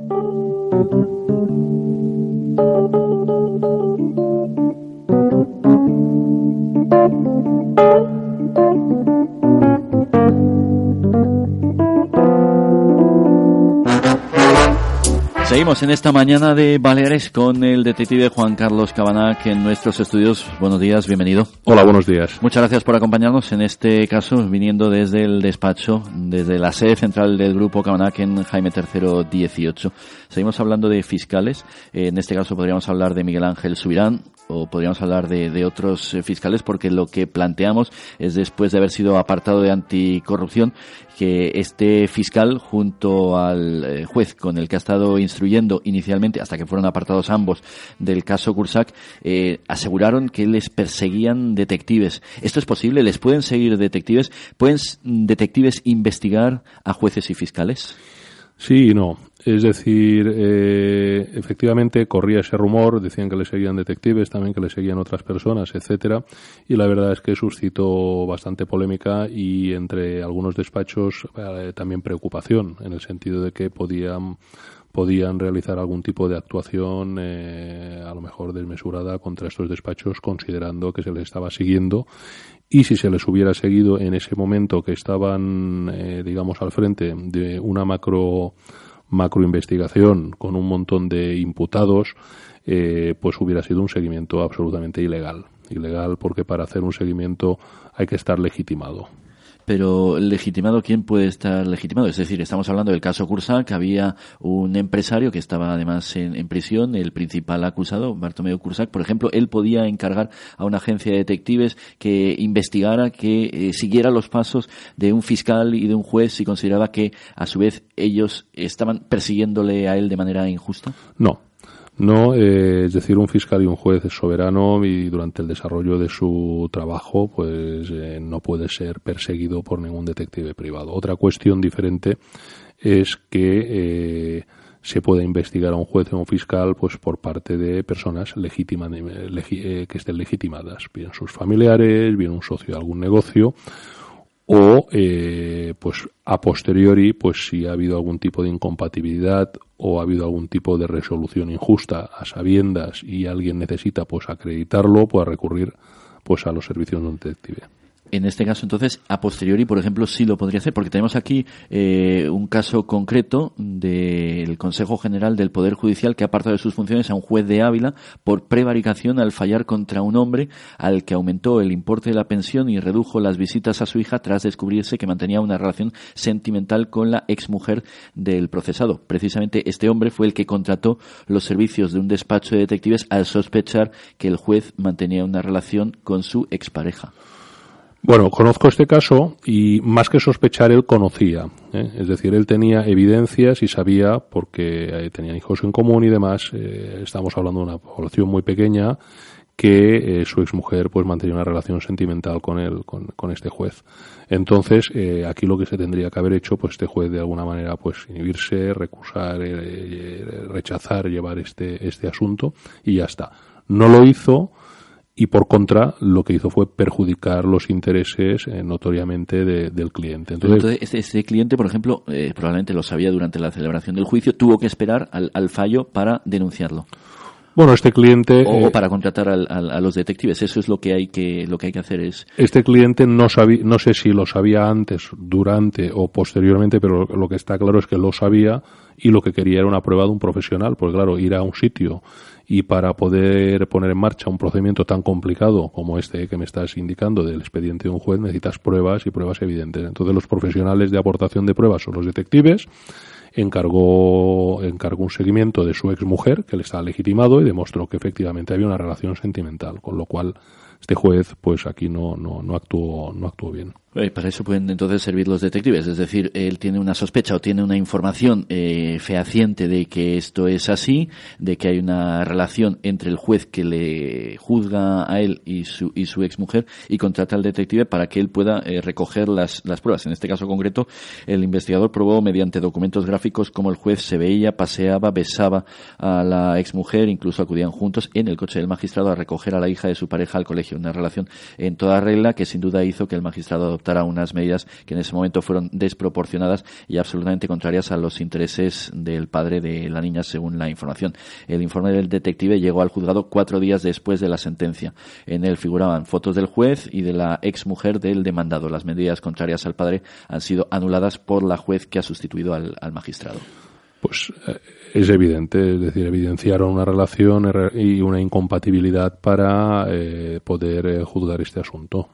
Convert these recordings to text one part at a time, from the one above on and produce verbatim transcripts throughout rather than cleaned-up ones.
Seguimos en esta mañana de Baleares con el detective Juan Carlos Cabanach en nuestros estudios. Buenos días, bienvenido. Hola, buenos días. Muchas gracias por acompañarnos en este caso, viniendo desde el despacho, desde la sede central del Grupo Cabanach en Jaime tercero dieciocho. Seguimos hablando de fiscales. En este caso podríamos hablar de Miguel Ángel Subirán, o podríamos hablar de, de otros eh, fiscales, porque lo que planteamos es, después de haber sido apartado de anticorrupción, que este fiscal, junto al eh, juez con el que ha estado instruyendo inicialmente, hasta que fueron apartados ambos del caso Cursac, eh, aseguraron que les perseguían detectives. ¿Esto es posible? ¿Les pueden seguir detectives? ¿Pueden detectives investigar a jueces y fiscales? Sí y no. Es decir, eh, efectivamente corría ese rumor, decían que le seguían detectives, también que le seguían otras personas, etcétera, y la verdad es que suscitó bastante polémica y entre algunos despachos eh, también preocupación, en el sentido de que podían podían realizar algún tipo de actuación eh, a lo mejor desmesurada contra estos despachos, considerando que se les estaba siguiendo. Y si se les hubiera seguido en ese momento que estaban, eh, digamos, al frente de una macro macroinvestigación con un montón de imputados, eh, pues hubiera sido un seguimiento absolutamente ilegal. Ilegal porque para hacer un seguimiento hay que estar legitimado. Pero legitimado, ¿quién puede estar legitimado? Es decir, estamos hablando del caso Cursac, había un empresario que estaba además en, en prisión, el principal acusado, Bartomeu Cursac, por ejemplo, él podía encargar a una agencia de detectives que investigara, que eh, siguiera los pasos de un fiscal y de un juez si consideraba que, a su vez, ellos estaban persiguiéndole a él de manera injusta. No. No, eh, es decir, un fiscal y un juez es soberano y durante el desarrollo de su trabajo pues eh, no puede ser perseguido por ningún detective privado. Otra cuestión diferente es que eh, se puede investigar a un juez o a un fiscal pues por parte de personas legítimas, legi, eh, que estén legitimadas, bien sus familiares, bien un socio de algún negocio, o eh, pues a posteriori, pues si ha habido algún tipo de incompatibilidad o ha habido algún tipo de resolución injusta a sabiendas y alguien necesita pues acreditarlo, puede recurrir pues a los servicios de un detective. En este caso, entonces, a posteriori, por ejemplo, sí lo podría hacer, porque tenemos aquí eh, un caso concreto del Consejo General del Poder Judicial que ha apartado de sus funciones a un juez de Ávila por prevaricación al fallar contra un hombre al que aumentó el importe de la pensión y redujo las visitas a su hija tras descubrirse que mantenía una relación sentimental con la exmujer del procesado. Precisamente este hombre fue el que contrató los servicios de un despacho de detectives al sospechar que el juez mantenía una relación con su expareja. Bueno, conozco este caso y más que sospechar, él conocía, ¿eh? Es decir, él tenía evidencias y sabía, porque eh, tenían hijos en común y demás, eh, estamos hablando de una población muy pequeña, que eh, su exmujer pues mantenía una relación sentimental con él, con, con este juez. Entonces, eh, aquí lo que se tendría que haber hecho, pues este juez de alguna manera pues inhibirse, recusar, eh, eh, rechazar llevar este, este asunto y ya está. No lo hizo. Y por contra, lo que hizo fue perjudicar los intereses eh, notoriamente de, del cliente. Entonces, Entonces este, este cliente, por ejemplo, eh, probablemente lo sabía durante la celebración del juicio, tuvo que esperar al, al fallo para denunciarlo. Bueno, este cliente o, eh, o para contratar al, al, a los detectives. Eso es lo que hay que lo que hay que hacer es. Este cliente no sabía, no sé si lo sabía antes, durante o posteriormente, pero lo que está claro es que lo sabía y lo que quería era una prueba de un profesional, porque claro, ir a un sitio y para poder poner en marcha un procedimiento tan complicado como este que me estás indicando del expediente de un juez, necesitas pruebas y pruebas evidentes. Entonces los profesionales de aportación de pruebas son los detectives. Encargó, encargó un seguimiento de su exmujer, que le estaba legitimado, y demostró que efectivamente había una relación sentimental, con lo cual este juez pues aquí no, no, no actuó, no actuó bien. Eh, para eso pueden entonces servir los detectives, es decir, él tiene una sospecha o tiene una información eh, fehaciente de que esto es así, de que hay una relación entre el juez que le juzga a él y su y su exmujer, y contrata al detective para que él pueda eh, recoger las las pruebas. En este caso concreto, el investigador probó mediante documentos gráficos cómo el juez se veía, paseaba, besaba a la exmujer, incluso acudían juntos en el coche del magistrado a recoger a la hija de su pareja al colegio que una relación en toda regla, que sin duda hizo que el magistrado adoptara unas medidas que en ese momento fueron desproporcionadas y absolutamente contrarias a los intereses del padre de la niña, según la información. El informe del detective llegó al juzgado cuatro días después de la sentencia. En él figuraban fotos del juez y de la exmujer del demandado. Las medidas contrarias al padre han sido anuladas por la juez que ha sustituido al, al magistrado. Pues eh, es evidente, es decir, evidenciaron una relación y una incompatibilidad para eh, poder eh, juzgar este asunto.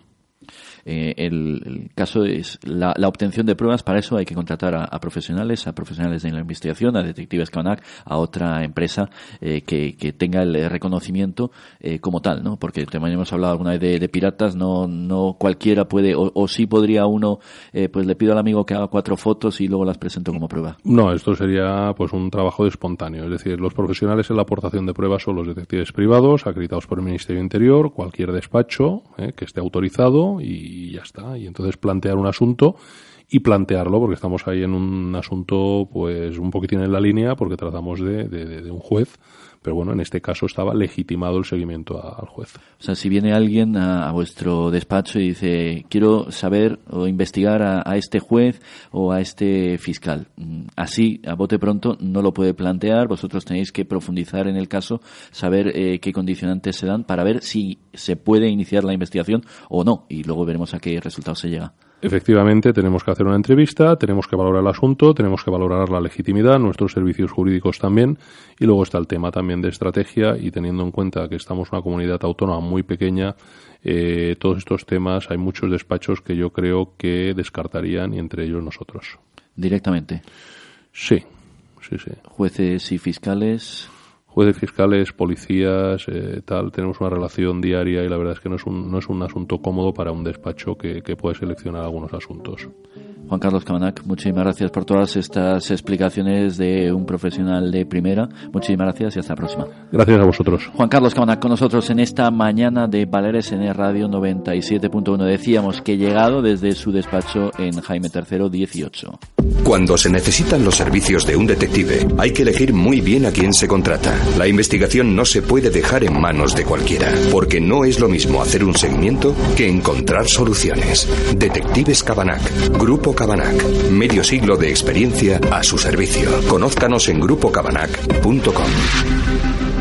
Eh, el, el caso es la, la obtención de pruebas. Para eso hay que contratar a, a profesionales, a profesionales de la investigación, a detectives Cabanac, a otra empresa eh, que, que tenga el reconocimiento eh, como tal, ¿no? Porque también hemos hablado alguna vez de, de piratas, no no cualquiera puede, o, o sí podría uno, eh, pues le pido al amigo que haga cuatro fotos y luego las presento como prueba. No, esto sería pues un trabajo de espontáneo, es decir, los profesionales en la aportación de pruebas son los detectives privados, acreditados por el Ministerio del Interior, cualquier despacho eh, que esté autorizado y y ya está. Y entonces plantear un asunto y plantearlo, porque estamos ahí en un asunto pues un poquitín en la línea, porque tratamos de, de, de un juez, pero bueno, en este caso estaba legitimado el seguimiento a, al juez. O sea, si viene alguien a, a vuestro despacho y dice, quiero saber o investigar a, a este juez o a este fiscal, así, a bote pronto, no lo puede plantear. Vosotros tenéis que profundizar en el caso, saber eh, qué condicionantes se dan para ver si se puede iniciar la investigación o no, y luego veremos a qué resultado se llega. Efectivamente, tenemos que hacer una entrevista, tenemos que valorar el asunto, tenemos que valorar la legitimidad, nuestros servicios jurídicos también, y luego está el tema también de estrategia, y teniendo en cuenta que estamos en una comunidad autónoma muy pequeña, eh, todos estos temas, hay muchos despachos que yo creo que descartarían, y entre ellos nosotros. ¿Directamente? Sí, sí, sí. ¿Jueces y fiscales? Jueces, fiscales, policías, eh, tal, tenemos una relación diaria y la verdad es que no es un, no es un asunto cómodo para un despacho que, que puede seleccionar algunos asuntos. Juan Carlos Cabanac, muchísimas gracias por todas estas explicaciones de un profesional de primera. Muchísimas gracias y hasta la próxima. Gracias a vosotros. Juan Carlos Cabanac con nosotros en esta mañana de Baleares en Radio noventa y siete punto uno. Decíamos que llegado desde su despacho en Jaime tercero dieciocho. Cuando se necesitan los servicios de un detective, hay que elegir muy bien a quién se contrata. La investigación no se puede dejar en manos de cualquiera, porque no es lo mismo hacer un seguimiento que encontrar soluciones. Detectives Cabanac, Grupo Cabanac, medio siglo de experiencia a su servicio. Conózcanos en grupo cabanac punto com.